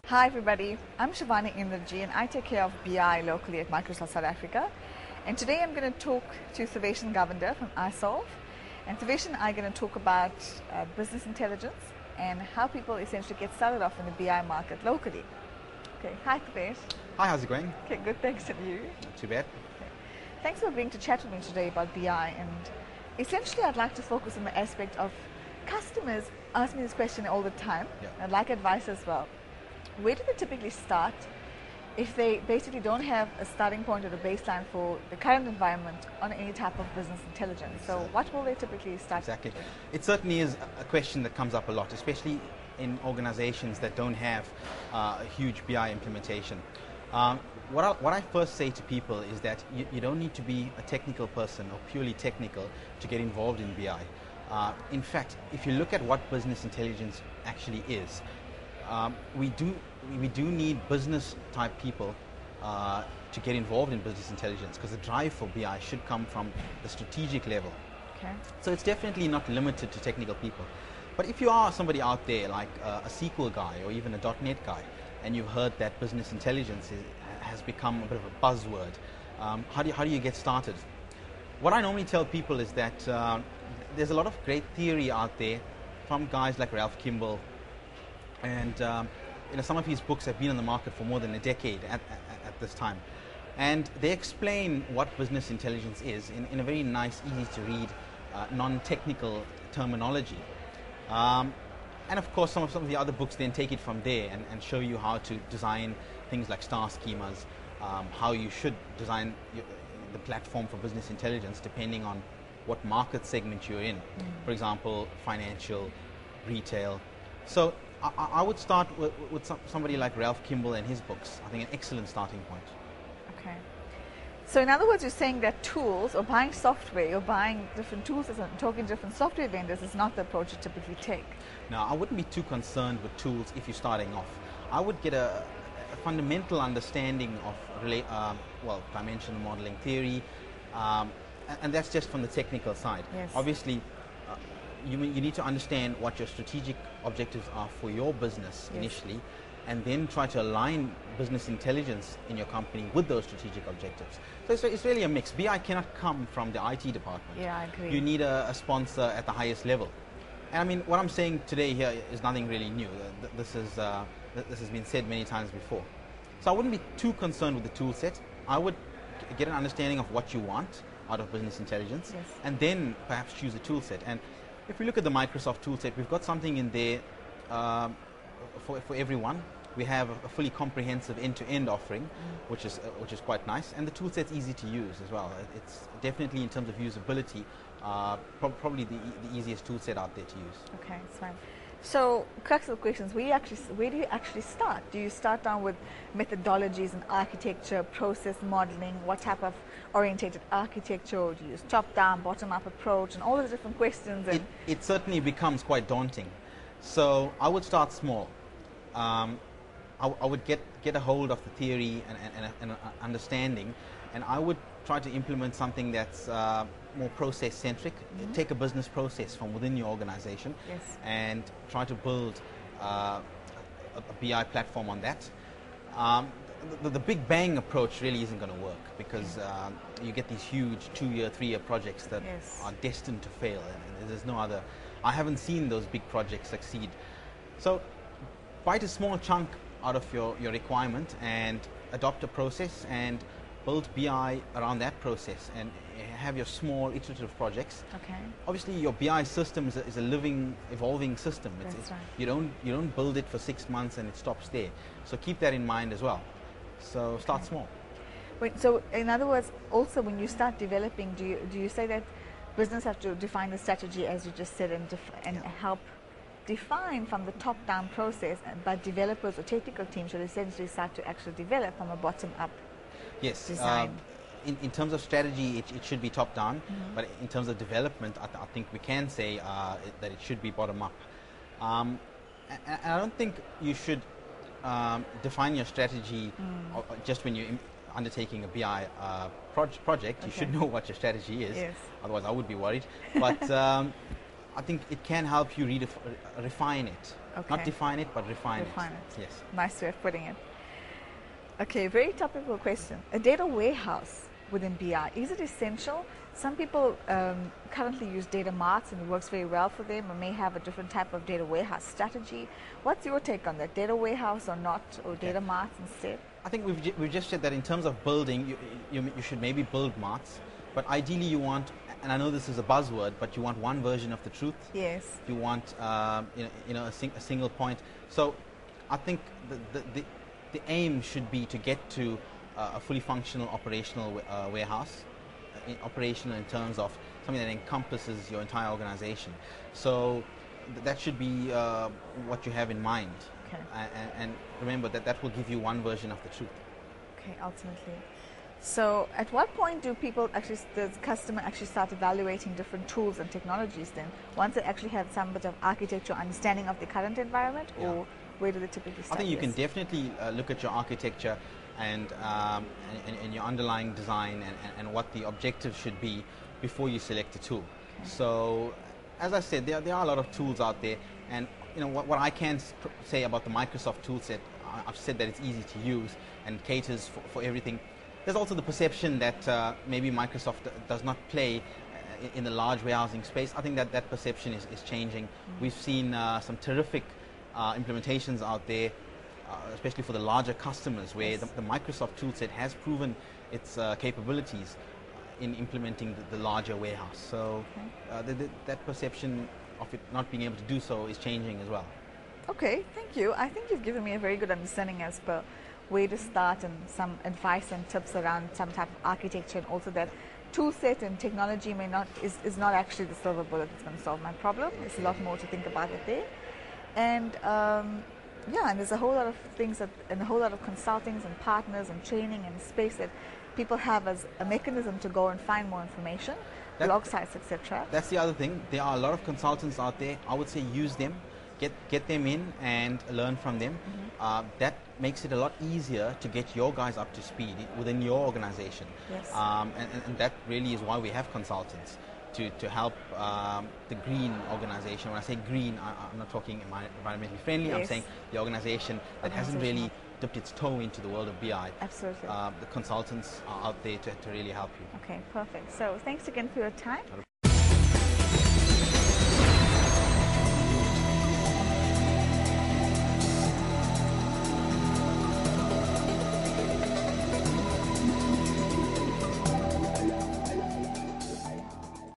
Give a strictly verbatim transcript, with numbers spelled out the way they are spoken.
Hi everybody, I'm Shivani Indraji and I take care of B I locally at Microsoft South Africa. And today I'm going to talk to Sarveshan Govender from iSolve. And Sarveshan and I are going to talk about uh, business intelligence and how people essentially get started off in the B I market locally. Okay, hi Sarvesh. Hi, how's it going? Okay, good, thanks, and you? Not too bad. Okay. Thanks for agreeing to chat with me today about B I, and essentially I'd like to focus on the aspect of customers ask me this question all the time. Yeah. I'd like advice as well. Where do they typically start if they basically don't have a starting point or a baseline for the current environment on any type of business intelligence? So what will they typically start Exactly. with? It certainly is a question that comes up a lot, especially in organizations that don't have uh, a huge B I implementation. Um, what, I, what I first say to people is that you, you don't need to be a technical person or purely technical to get involved in B I. Uh, in fact, if you look at what business intelligence actually is, um, we do we do need business type people uh, to get involved in business intelligence, because the drive for B I should come from the strategic level. Okay. So it's definitely not limited to technical people. But if you are somebody out there like uh, a S Q L guy or even a dot net guy, and you've heard that business intelligence is, has become a bit of a buzzword, um, how, do you, how do you get started? What I normally tell people is that uh, there's a lot of great theory out there from guys like Ralph Kimball, and um, you know, some of his books have been on the market for more than a decade at, at, at this time. And they explain what business intelligence is in, in a very nice, easy to read, uh, non-technical terminology. Um, and of course, some of, some of the other books then take it from there and, and show you how to design things like star schemas, um, how you should design your, the platform for business intelligence depending on what market segment you're in. Mm. For example, financial, retail. So I, I would start with, with some, somebody like Ralph Kimball and his books. I think an excellent starting point. Okay. So in other words, you're saying that tools or buying software or buying different tools and talking to different software vendors is not the approach you typically take? No, I wouldn't be too concerned with tools if you're starting off. I would get a, a fundamental understanding of, rela um, well, dimensional modeling theory, um, and, and that's just from the technical side. Yes. Obviously, uh, you, you need to understand what your strategic objectives are for your business. Yes. Initially, and then try to align business intelligence in your company with those strategic objectives. So it's, it's really a mix. B I cannot come from the I T department. Yeah, I agree. You need a, a sponsor at the highest level. And I mean, what I'm saying today here is nothing really new. Uh, th this, is, uh, th this has been said many times before. So I wouldn't be too concerned with the tool set. I would get an understanding of what you want out of business intelligence, yes, and then perhaps choose a tool set. And if we look at the Microsoft tool set, we've got something in there um, for, for everyone. We have a fully comprehensive end-to-end offering, mm. which is uh, which is quite nice, and the tool set's easy to use as well. It's definitely, in terms of usability, uh, pro probably the, e the easiest tool set out there to use. Okay, that's fine. So, crux of the questions: where do you actually where do you actually start? Do you start down with methodologies and architecture, process modeling? What type of orientated architecture? Or do you use top-down, bottom-up approach, and all the different questions? And it, it certainly becomes quite daunting. So I would start small. Um, I, I would get, get a hold of the theory and, and, and, and understanding, and I would try to implement something that's uh, more process-centric. Mm-hmm. Take a business process from within your organization, yes, and try to build uh, a, a B I platform on that. Um, the, the big bang approach really isn't going to work, because uh, you get these huge two-year, three-year projects that yes. are destined to fail, and there's no other. I haven't seen those big projects succeed. So bite a small chunk out of your, your requirement and adopt a process and build B I around that process, and have your small iterative projects. Okay. Obviously, your B I system is a, is a living, evolving system. It's, That's it's, right. You don't you don't build it for six months and it stops there. So keep that in mind as well. So start okay. small. Wait, so in other words, also when you start developing, do you do you say that business have to define the strategy, as you just said, and def and yeah. help define from the top-down process, but developers or technical teams should essentially start to actually develop from a bottom-up yes, design? Uh, in, in terms of strategy, it, it should be top-down, mm-hmm. but in terms of development, I, th I think we can say uh, it, that it should be bottom-up. Um, and, and I don't think you should um, define your strategy mm. just when you're undertaking a B I uh, proj project. Okay. You should know what your strategy is, yes. Otherwise I would be worried. But um, I think it can help you redef refine it. Okay. Not define it, but refine, Refine it. it. Yes. Nice way of putting it. Okay, very topical question. A data warehouse within B I, is it essential? Some people um, currently use data marts and it works very well for them, or may have a different type of data warehouse strategy. What's your take on that? Data warehouse or not, or Okay. data marts instead? I think we've, ju- we've just said that in terms of building, you, you, you should maybe build marts, but ideally you want, and I know this is a buzzword, but you want one version of the truth. Yes. You want um, you know, you know a, sing, a single point. So I think the, the, the, the aim should be to get to uh, a fully functional operational wa- uh, warehouse, uh, in operational in terms of something that encompasses your entire organization. So th- that should be uh, what you have in mind. Okay. And, and remember that that will give you one version of the truth. Okay, ultimately. So at what point do people actually, does the customer actually start evaluating different tools and technologies then? Once they actually have some bit of architecture understanding of the current environment, Yeah. or where do they typically I start? think you can this? definitely uh, look at your architecture and, um, and, and, and your underlying design and, and, and what the objective should be before you select a tool. Okay. So, as I said, there, there are a lot of tools out there, and you know what, what I can s- pr- say about the Microsoft toolset, I- I've said that it's easy to use and caters for, for everything. There's also the perception that uh, maybe Microsoft d- does not play uh, in the large warehousing space. I think that that perception is, is changing. Mm. We've seen uh, some terrific uh, implementations out there, uh, especially for the larger customers, where Yes. the, the Microsoft toolset has proven its uh, capabilities in implementing the, the larger warehouse. So Okay. uh, the, the, that perception of it not being able to do so is changing as well. Okay, thank you. I think you've given me a very good understanding as per where to start and some advice and tips around some type of architecture, and also that tool set and technology may not is, is not actually the silver bullet that's going to solve my problem. There's a lot more to think about it there. And um, yeah, and there's a whole lot of things that, and a whole lot of consultings and partners and training and space that people have as a mechanism to go and find more information, That- blog sites, et cetera. That's the other thing. There are a lot of consultants out there. I would say use them, get get them in and learn from them. Mm-hmm. Uh, that makes it a lot easier to get your guys up to speed within your organization. Yes. Um, and, and, and that really is why we have consultants to, to help um, the green organization. When I say green, I, I'm not talking envi- environmentally friendly. I'm Yes. saying the organization that hasn't really Organizational. dipped its toe into the world of B I. Absolutely. Uh, the consultants are out there to, to really help you. Okay, perfect. So thanks again for your time.